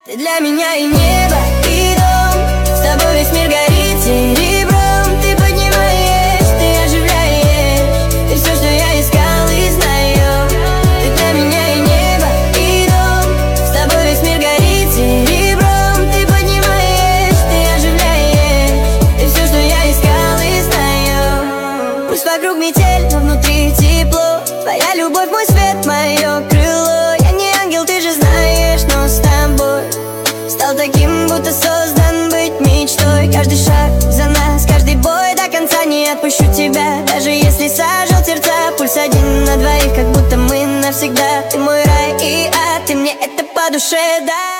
Ты для меня и небо, и дом, с тобой весь мир горит серебром. Ты поднимаешь, ты оживляешь, ты все, что я искал и знаю. Ты для меня и небо, и дом, с тобой весь мир горит серебром. Ты поднимаешь, ты оживляешь, ты все, что я искал и знаю. Пусть вокруг метель, но внутри тепло. Твоя любовь, мой свет, мое крыло. Я не ангел, ты же знаешь, но с тобой стал таким, будто создан быть мечтой. Каждый шаг за нас, каждый бой до конца. Не отпущу тебя, даже если сожжет сердца. Пульс один на двоих, как будто мы навсегда. Ты мой рай и ад, ты мне это по душе, да.